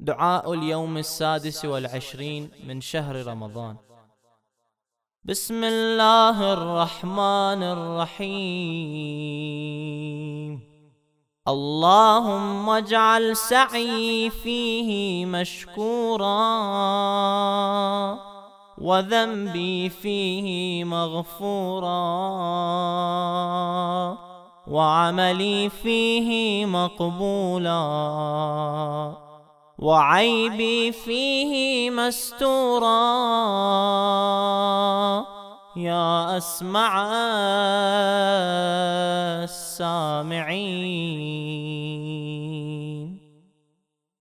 دعاء اليوم 26 من شهر رمضان. بسم الله الرحمن الرحيم. اللهم اجعل سعي فيه مشكورا، وذنبي فيه مغفورا، وعملي فيه مقبولا، وعيبي فيه مستورا، يا أسمع السامعين.